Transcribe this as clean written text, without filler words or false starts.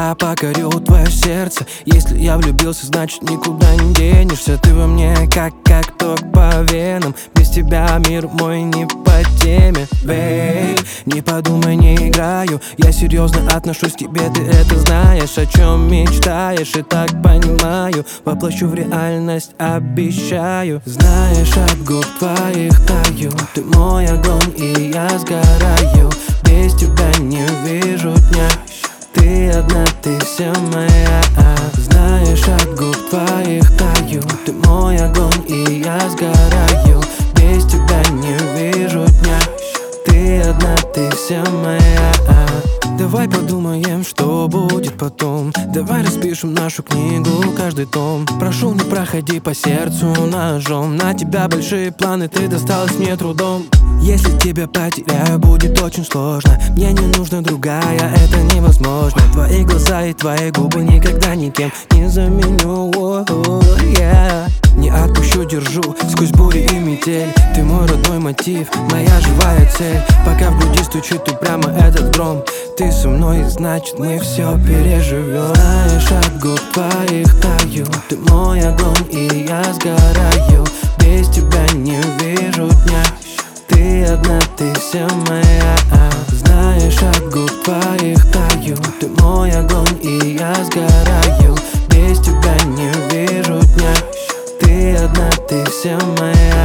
я покорю твое сердце. Если я влюбился, значит никуда не денешься. Ты во мне как ток по венам. Без тебя мир мой не по теме. Бейб, не подумай, не играю. Я серьезно отношусь к тебе, ты это знаешь. О чем мечтаешь, и так понимаю. Воплощу в реальность, обещаю. Знаешь, от губ твоих таю. Ты мой огонь, и я сгораю. Без тебя не вижу дня. Ты одна, ты вся моя. Знаешь, от губ твоих таю. Ты мой огонь, и я сгораю. Без тебя не вижу дня. Ты одна, ты вся моя. Давай подумаем, что будет потом. Давай распишем нашу книгу, каждый том. Прошу, не проходи по сердцу ножом. На тебя большие планы, ты досталась мне трудом. Если тебя потеряю, будет очень сложно. Мне не нужна другая, это невозможно. Твои глаза и твои губы никогда никем не заменю. Не отпущу, держу сквозь бури и метель. Ты мой родной мотив, моя живая цель. Пока в груди стучит упрямо этот гром. Ты со мной, значит мы все переживем. Знаешь, от губ твоих таю. Ты мой огонь, и я сгораю. Без тебя не вижу дня. Ты одна, ты вся моя. Знаешь, от губ твоих таю. Ты мой огонь, и я сгораю. Без тебя не вижу дня. Ты одна, ты вся моя.